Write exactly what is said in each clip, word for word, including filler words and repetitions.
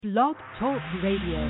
Blog Talk Radio.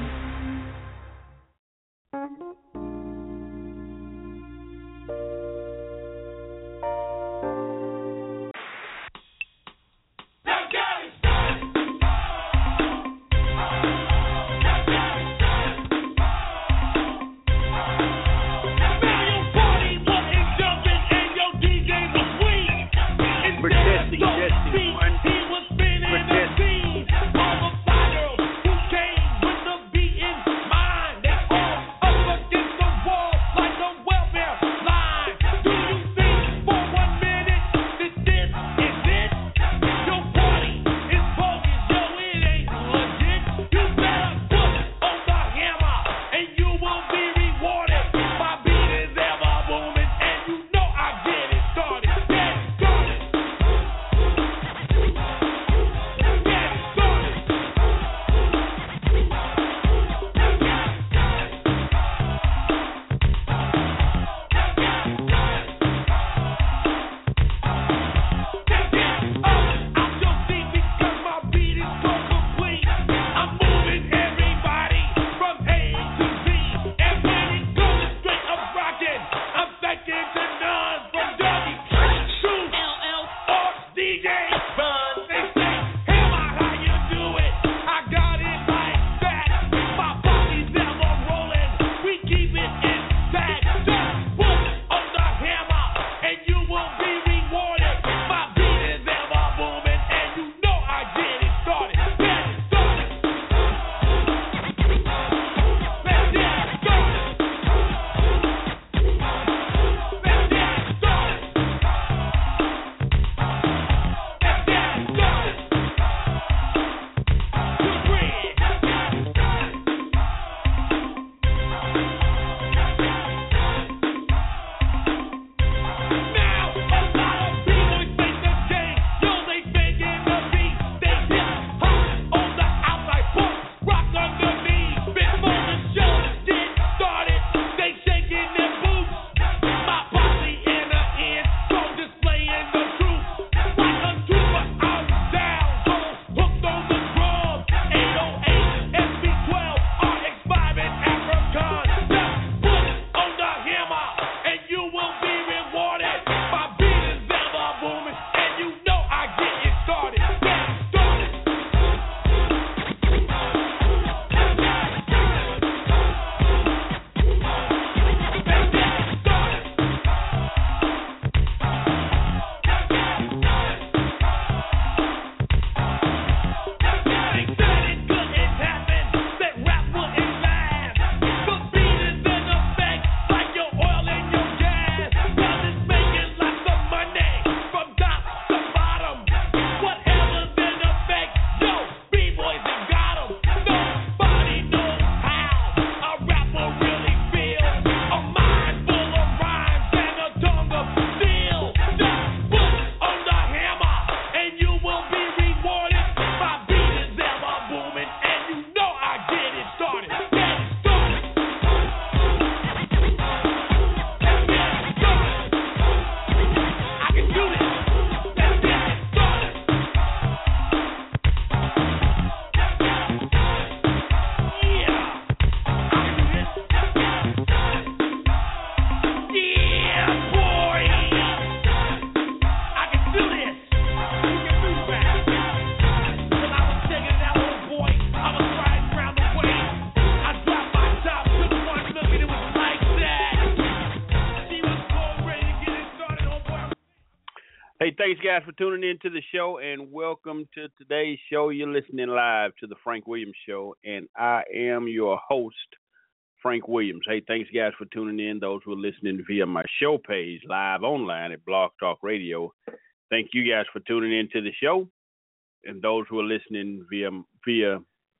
Hey, thanks, guys, for tuning in to the show, and welcome to today's show. You're listening live to the Frank Williams Show, and I am your host, Frank Williams. Hey, thanks, guys, for tuning in. Those who are listening via my show page, live online at Blog Talk Radio, thank you guys for tuning in to the show. And those who are listening via via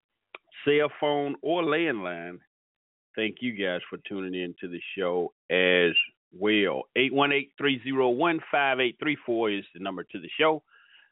cell phone or landline, thank you guys for tuning in to the show as well. eight one eight, three oh one, five eight three four is the number to the show.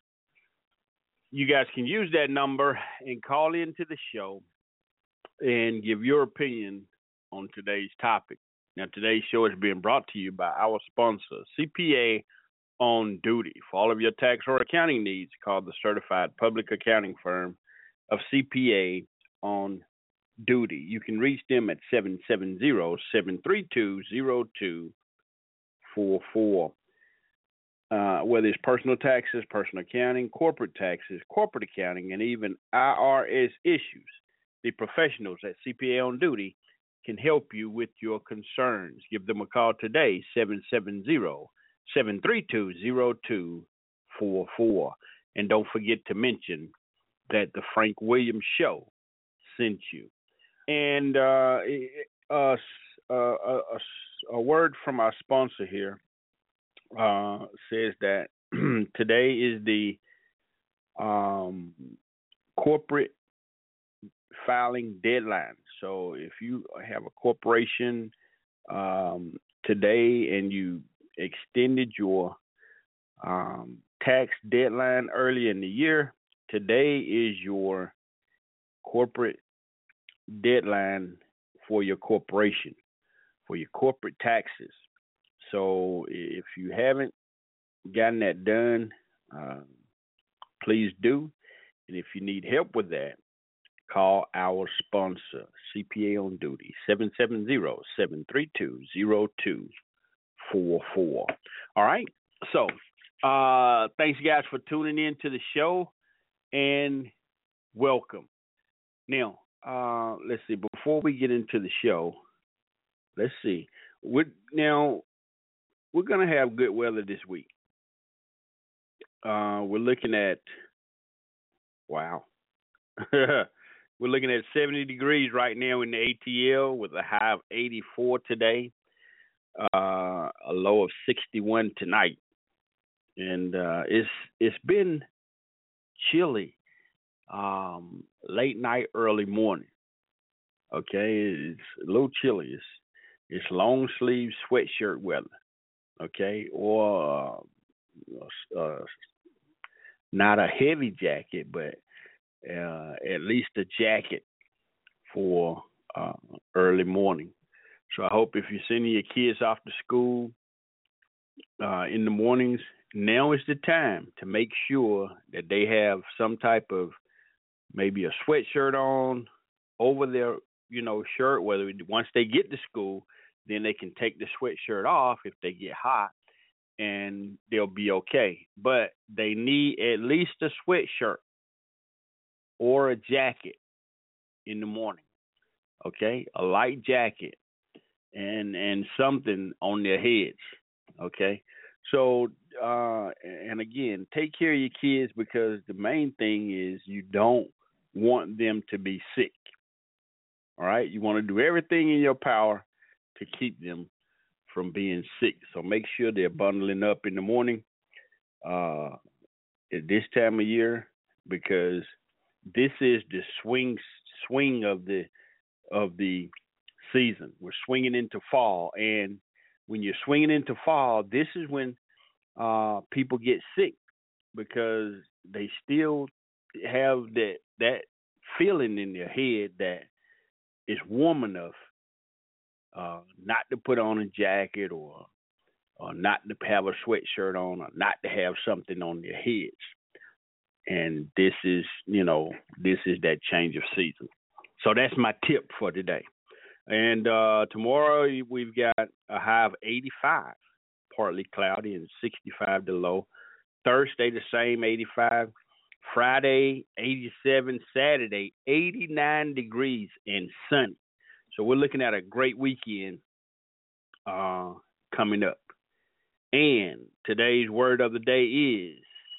You guys can use that number and call into the show and give your opinion on today's topic. Now, today's show is being brought to you by our sponsor, C P A on Duty. For all of your tax or accounting needs, call the certified public accounting firm of C P A on duty. You can reach them at seven seven zero, seven three two, zero two four four. Uh, whether it's personal taxes, personal accounting, corporate taxes, corporate accounting, and even I R S issues, the professionals at C P A on duty can help you with your concerns. Give them a call today, seven seven zero, seven three two, zero two four four. And don't forget to mention that the Frank Williams Show sent you. And uh, uh, uh, uh, a word from our sponsor here uh, says that today is the um, corporate filing deadline. So if you have a corporation um, today and you extended your um, tax deadline early in the year, today is your corporate deadline for your corporation, for your corporate taxes. So if you haven't gotten that done, uh, please do. And if you need help with that, call our sponsor, C P A on duty, seven seven zero, seven three two, zero two four four. All right. So uh, thanks, guys, for tuning in to the show, and welcome. Now, uh, let's see. Before we get into the show, let's see. We're, now, we're going to have good weather this week. Uh, we're looking at, wow. We're looking at seventy degrees right now in the A T L with a high of eighty-four today, uh, a low of sixty-one tonight. And uh, it's it's been chilly, um, late night, early morning. Okay, it's a little chilly. It's, it's long sleeve sweatshirt weather. Okay, or uh, uh, not a heavy jacket, but uh, at least a jacket for uh, early morning. So I hope if you're sending your kids off to school uh, in the mornings, now is the time to make sure that they have some type of maybe a sweatshirt on over their, you know, shirt. Whether once they get to school, then they can take the sweatshirt off if they get hot, and they'll be okay. But they need at least a sweatshirt or a jacket in the morning. Okay, a light jacket and and something on their heads. Okay, so uh, and again, take care of your kids, because the main thing is you don't want them to be sick. All right, you want to do everything in your power to keep them from being sick. So make sure they're bundling up in the morning uh, at this time of year, because this is the swing swing of the of the season. We're swinging into fall, and when you're swinging into fall, this is when uh, people get sick, because they still have that that feeling in their head that it's warm enough uh, not to put on a jacket, or or not to have a sweatshirt on, or not to have something on their heads. And this is, you know, this is that change of season. So that's my tip for today. And uh, tomorrow we've got a high of eighty-five, partly cloudy, and sixty-five the low. Thursday the same, eighty-five. Friday, eighty-seven. Saturday, eighty-nine degrees and sunny. So we're looking at a great weekend uh, coming up. And today's word of the day is,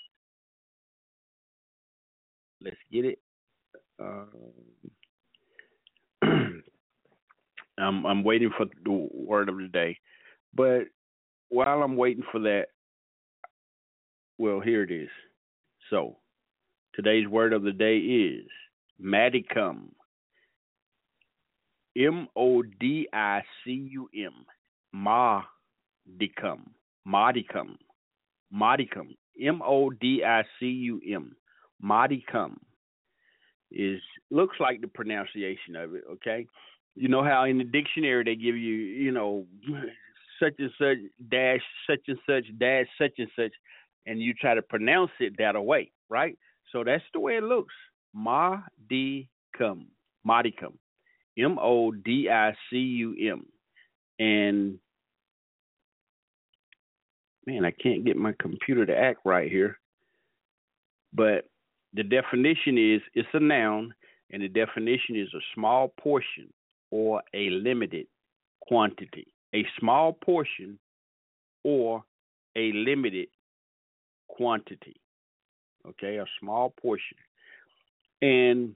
let's get it. Uh, I'm, I'm waiting for the word of the day. But while I'm waiting for that, well, here it is. So today's word of the day is modicum. M O D I C U M. Modicum. Modicum. Modicum. M O D I C U M. Modicum is looks like the pronunciation of it, okay? You know how in the dictionary they give you, you know, such and such dash such and such dash such and such, and you try to pronounce it that way, right? So that's the way it looks. Modicum. Modicum. M O D I C U M. And man, I can't get my computer to act right here. But the definition is it's a noun, and the definition is a small portion or a limited quantity. A small portion or a limited quantity. Okay, a small portion. And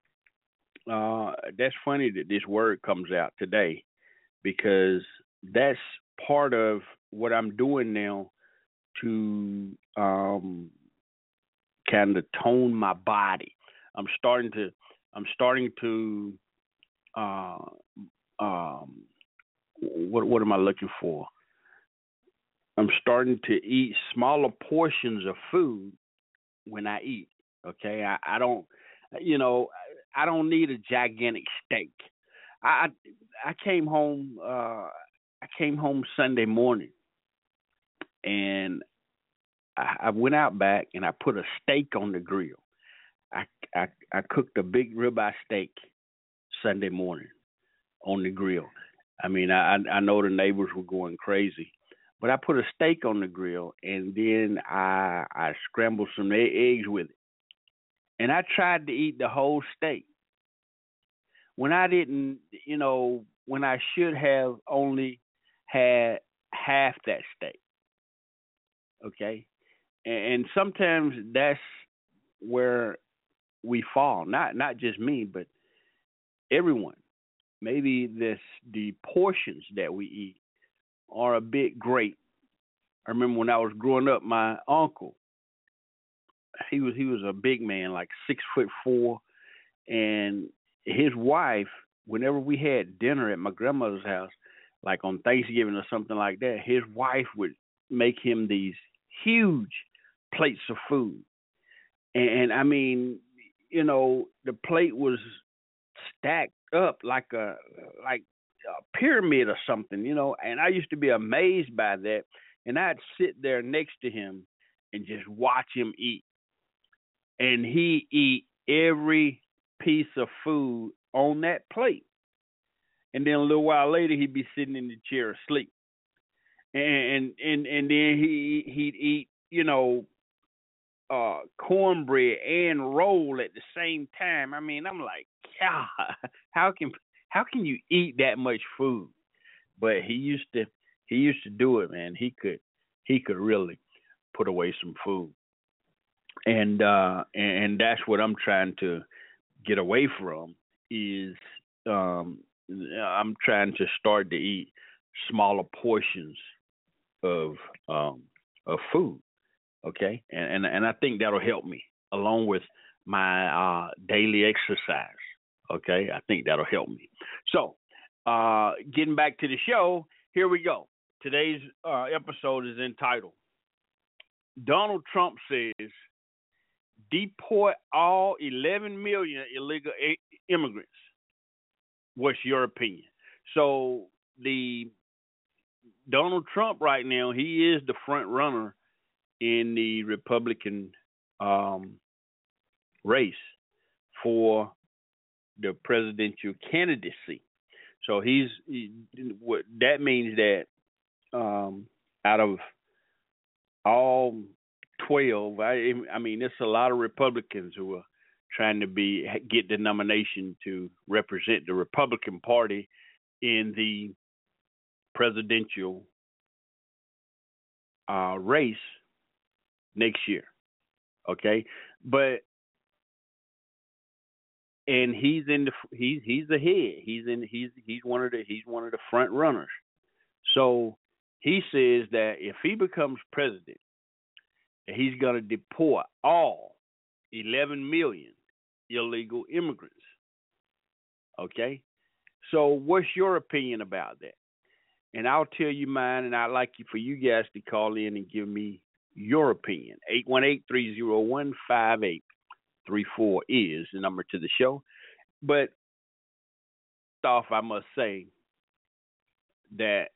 uh, that's funny that this word comes out today because that's part of what I'm doing now to um, kind of tone my body. I'm starting to I'm starting to uh, um, what what am I looking for? I'm starting to eat smaller portions of food when I eat. Okay, I, I don't, you know, I don't need a gigantic steak. I I came home uh, I came home Sunday morning, and I, I went out back and I put a steak on the grill. I I, I cooked a big ribeye steak Sunday morning on the grill. I mean, I I know the neighbors were going crazy, but I put a steak on the grill and then I I scrambled some eggs with it, and I tried to eat the whole steak when I didn't, you know, when I should have only had half that steak. Okay, and, and sometimes that's where we fall. Not not just me, but everyone. Maybe this the portions that we eat are a bit great. I remember when I was growing up, my uncle, he was he was a big man, like six foot four, and his wife, whenever we had dinner at my grandmother's house, like on Thanksgiving or something like that, his wife would make him these huge plates of food. And, and I mean, you know, the plate was stacked up like a like a pyramid or something, you know. And I used to be amazed by that, and I'd sit there next to him and just watch him eat, and he eat every piece of food on that plate. And then a little while later, he'd be sitting in the chair asleep, and and and then he he'd eat, you know, uh, cornbread and roll at the same time. I mean, I'm like, God, how can how can you eat that much food? But he used to he used to do it, man. He could he could really put away some food, and uh, and, and that's what I'm trying to get away from. Is um, I'm trying to start to eat smaller portions of um, of food. Okay, and, and and I think that'll help me along with my uh, daily exercise. Okay, I think that'll help me. So, uh, getting back to the show, here we go. Today's uh, episode is entitled "Donald Trump says deport all eleven million illegal a- immigrants." What's your opinion? So the Donald Trump right now, he is the front runner in the Republican um, race for the presidential candidacy. So he's he, what that means that um, out of all twelve, I, I mean, it's a lot of Republicans who are trying to be get the nomination to represent the Republican Party in the presidential uh, race next year. Okay, but and he's in the he's he's the head. He's in he's he's one of the he's one of the front runners. So he says that if he becomes president, he's going to deport all eleven million illegal immigrants. Okay, so what's your opinion about that? And I'll tell you mine, and I'd like you for you guys to call in and give me your opinion. eight one eight, three oh one, five eight three four is the number to the show. But off, I must say that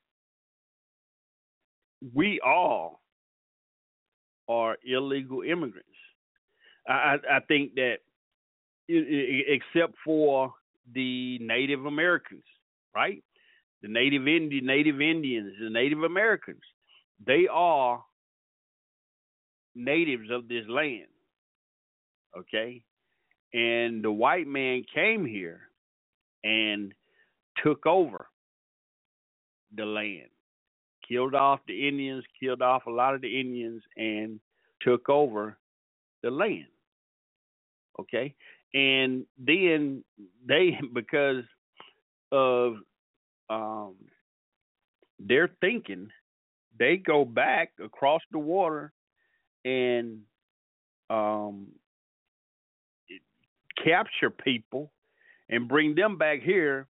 we all are illegal immigrants. I, I think that except for the Native Americans, right? The Native Indian, Native Indians, the Native Americans, they are natives of this land, okay? And the white man came here and took over the land, killed off the Indians, killed off a lot of the Indians, and took over the land, okay? And then they, because of um, their thinking, they go back across the water and um, capture people and bring them back here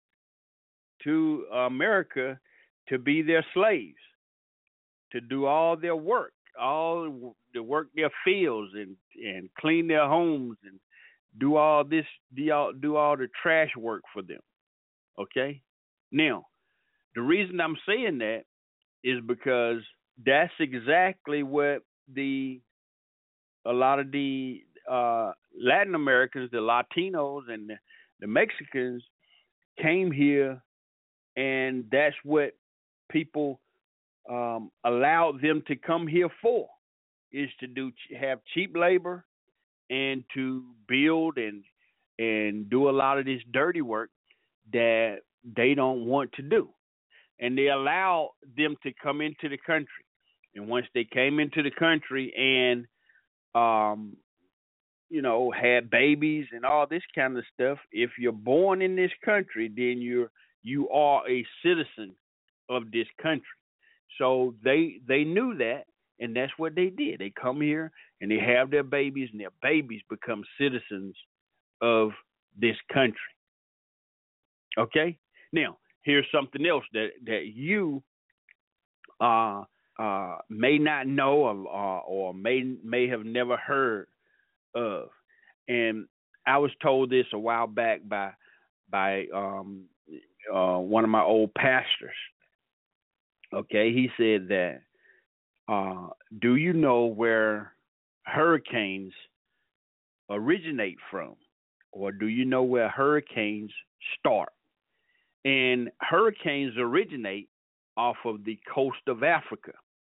to America to be their slaves, to do all their work, all to work their fields and, and clean their homes and do all this, do all, do all the trash work for them. Okay? Now, the reason I'm saying that is because that's exactly what the a lot of the uh, Latin Americans, the Latinos, and the, the Mexicans came here, and that's what people um, allowed them to come here for, is to do have cheap labor and to build and and do a lot of this dirty work that they don't want to do. And they allow them to come into the country. And once they came into the country and, um, you know, had babies and all this kind of stuff, if you're born in this country, then you're you are a citizen of this country. So they they knew that, and that's what they did. They come here and they have their babies, and their babies become citizens of this country. Okay? Now, here's something else that, that you uh, uh, may not know or, uh, or may may have never heard of. And I was told this a while back by by um, uh, one of my old pastors. Okay, he said that, uh, do you know where hurricanes originate from? Or do you know where hurricanes start? And hurricanes originate off of the coast of Africa.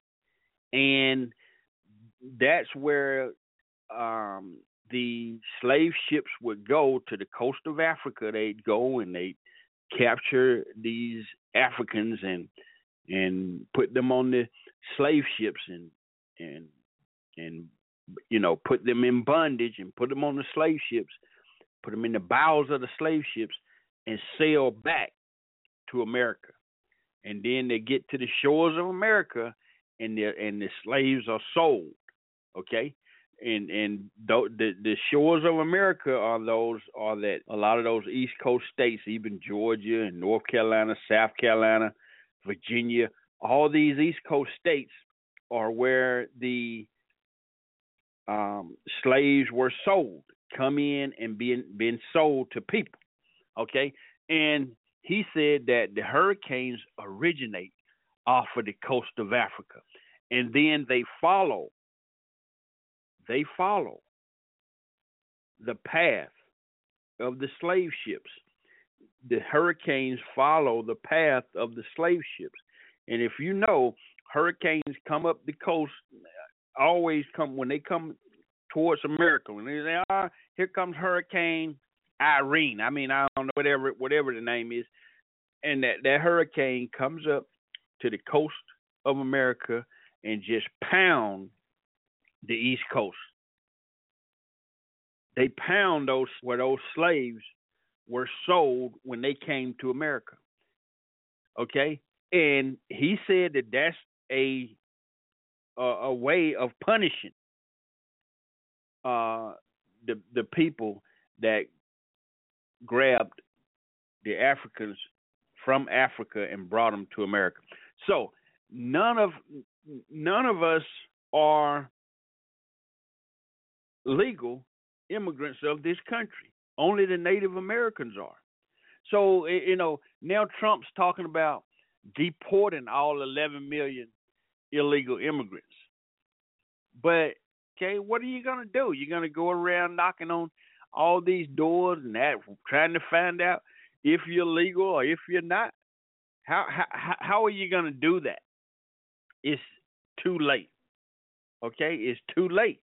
And that's where um, the slave ships would go to the coast of Africa. They'd go and they'd capture these Africans and and put them on the slave ships and and and you know put them in bondage and put them on the slave ships, put them in the bowels of the slave ships, and sail back to America. And then they get to the shores of America, and the and the slaves are sold. Okay, and and th- the the shores of America are those are that a lot of those East Coast states, even Georgia and North Carolina, South Carolina, Virginia, all these East Coast states are where the um, slaves were sold, come in and being being sold to people. Okay, and he said that the hurricanes originate off of the coast of Africa, and then they follow. They follow the path of the slave ships. The hurricanes follow the path of the slave ships. And if you know, hurricanes come up the coast, always come, when they come towards America, when they say, ah, here comes Hurricane Irene. I mean, I don't know, whatever whatever the name is. And that, that hurricane comes up to the coast of America and just pound the East Coast. They pound those where those slaves were sold when they came to America. Okay? And he said that that's a a, a way of punishing uh, the the people that grabbed the Africans from Africa and brought them to America. So none of none of us are legal immigrants of this country. Only the Native Americans are. So, you know, now Trump's talking about deporting all eleven million illegal immigrants. But, okay, what are you going to do? You're going to go around knocking on all these doors and that, trying to find out if you're legal or if you're not. How how how are you going to do that? It's too late. Okay, it's too late.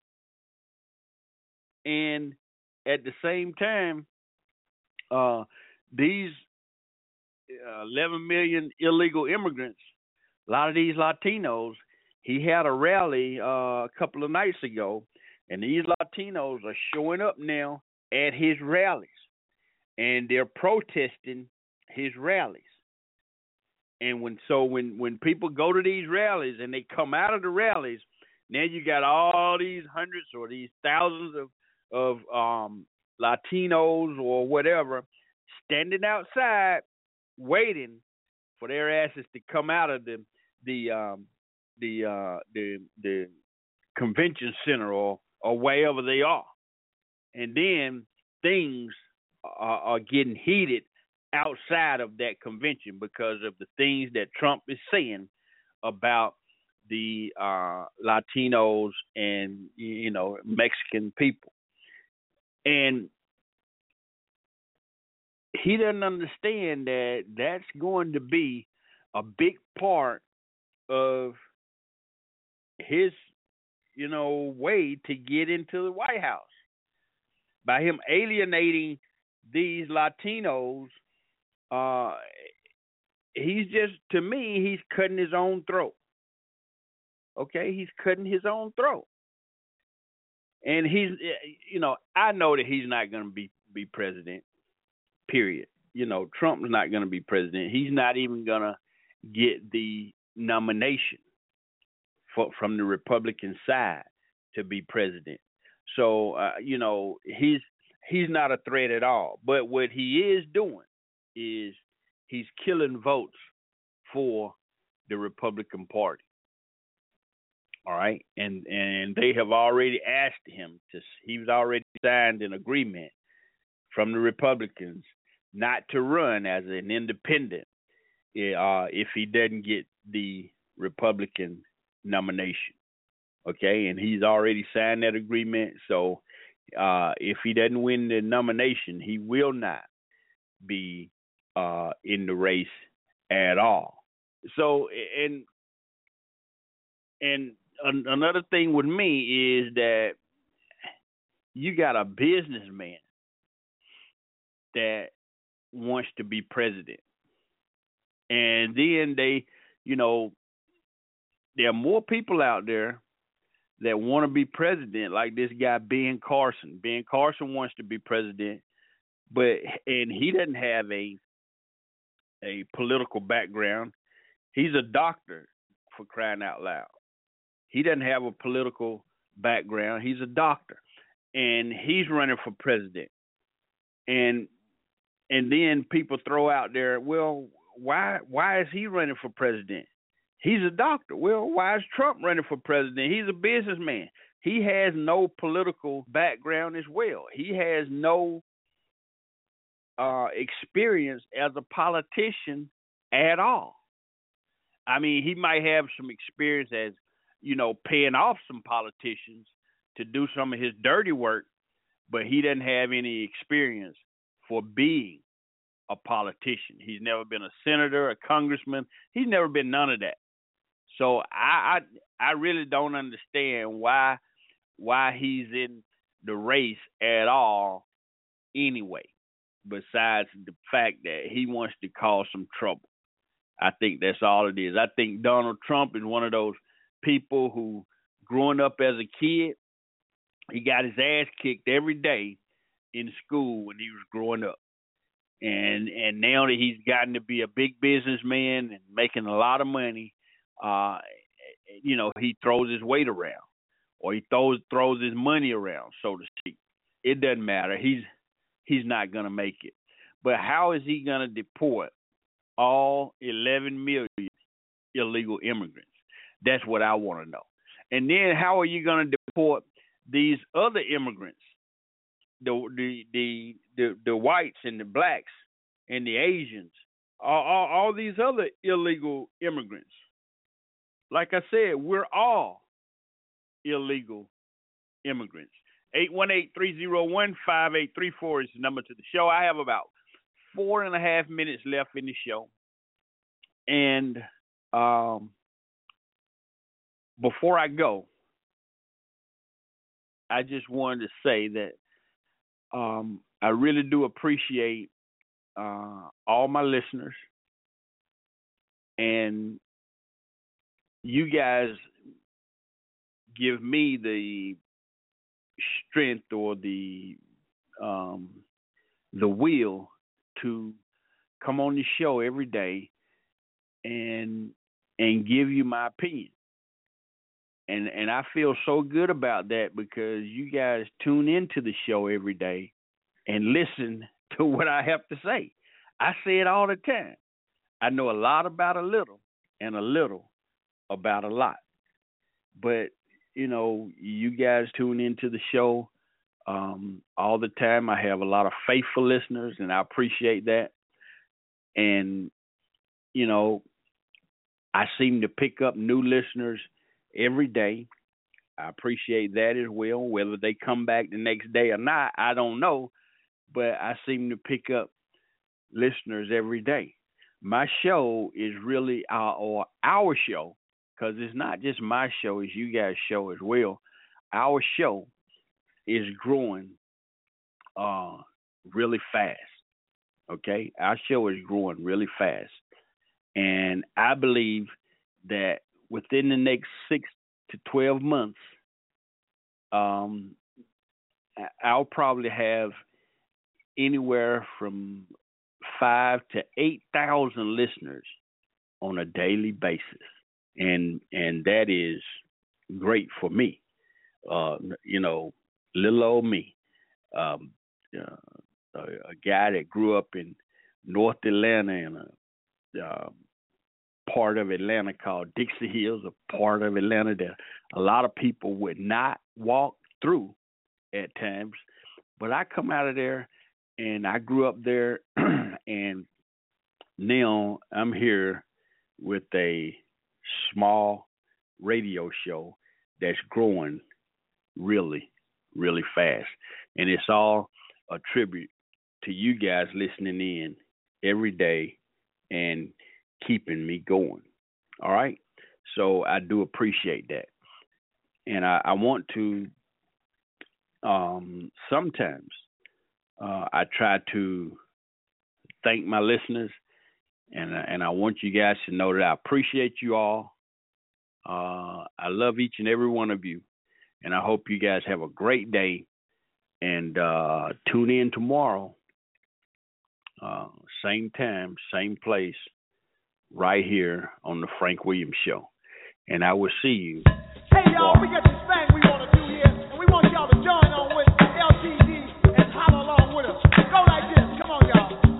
And at the same time, uh, these uh, eleven million illegal immigrants, a lot of these Latinos, he had a rally uh, a couple of nights ago, and these Latinos are showing up now at his rallies, and they're protesting his rallies. And when so when, when people go to these rallies and they come out of the rallies, now you got all these hundreds or these thousands of of um, Latinos or whatever standing outside waiting for their asses to come out of the the um, the uh, the the convention center or or wherever they are, and then things are, are getting heated outside of that convention because of the things that Trump is saying about the uh, Latinos and, you know, Mexican people. And he doesn't understand that that's going to be a big part of his, you know, way to get into the White House. By him alienating these Latinos, uh, he's just, to me, he's cutting his own throat. Okay, he's cutting his own throat. And he's, you know, I know that he's not going to be, be president, period. You know, Trump's not going to be president. He's not even going to get the nomination for, from the Republican side to be president. So, uh, you know, he's he's not a threat at all. But what he is doing is he's killing votes for the Republican Party. All right, and and they have already asked him to. He's already signed an agreement from the Republicans not to run as an independent uh, if he doesn't get the Republican nomination. Okay, and he's already signed that agreement. So uh, if he doesn't win the nomination, he will not be uh, in the race at all. So and and. Another thing with me is that you got a businessman that wants to be president. And then they, you know, there are more people out there that want to be president, like this guy, Ben Carson. Ben Carson wants to be president, but and he doesn't have a a political background. He's a doctor, for crying out loud. He doesn't have a political background. He's a doctor, and he's running for president. And and then people throw out there, well, why why is he running for president? He's a doctor. Well, why is Trump running for president? He's a businessman. He has no political background as well. He has no uh, experience as a politician at all. I mean, he might have some experience as, you know, paying off some politicians to do some of his dirty work, but he doesn't have any experience for being a politician. He's never been a senator, a congressman. He's never been none of that. So I I, I really don't understand why why he's in the race at all anyway, besides the fact that he wants to cause some trouble. I think that's all it is. I think Donald Trump is one of those people who, growing up as a kid, he got his ass kicked every day in school when he was growing up. And and now that he's gotten to be a big businessman and making a lot of money, uh, you know, he throws his weight around, or he throws throws his money around, so to speak. It doesn't matter. He's he's not going to make it. But how is he going to deport all eleven million illegal immigrants? That's what I want to know. And then how are you going to deport these other immigrants, the the the the, the whites and the blacks and the Asians, all, all, all these other illegal immigrants? Like I said, we're all illegal immigrants. eight one eight, three oh one, five eight three four is the number to the show. I have about four and a half minutes left in the show. And um, before I go, I just wanted to say that um, I really do appreciate uh, all my listeners. And you guys give me the strength or the um, the will to come on the show every day and and give you my opinion. And and I feel so good about that because you guys tune into the show every day and listen to what I have to say. I say it all the time. I know a lot about a little and a little about a lot. But, you know, you guys tune into the show um, all the time. I have a lot of faithful listeners, and I appreciate that. And, you know, I seem to pick up new listeners every day. I appreciate that as well. Whether they come back the next day or not, I don't know. But I seem to pick up listeners every day. My show is really our, or our show, because it's not just my show, it's you guys' show as well. Our show is growing uh, really fast, okay? Our show is growing really fast. And I believe that within the next six to twelve months, um, I'll probably have anywhere from five to eight thousand listeners on a daily basis, and and that is great for me. Uh, you know, little old me, um, uh, a, a guy that grew up in North Atlanta in a uh, part of Atlanta called Dixie Hills, a part of Atlanta that a lot of people would not walk through at times. But I come out of there, and I grew up there, and now I'm here with a small radio show that's growing really, really fast. And it's all a tribute to you guys listening in every day and keeping me going. All right? So I do appreciate that. And I, I want to um, sometimes uh, I try to thank my listeners, and, and I want you guys to know that I appreciate you all. Uh, I love each and every one of you, and I hope you guys have a great day, and uh, tune in tomorrow, uh, same time, same place, right here on the Frank Williams Show. And I will see you. Hey, y'all, we got this thing we want to do here, and we want y'all to join on with L T D and holler along with us. Go like this. Come on, y'all.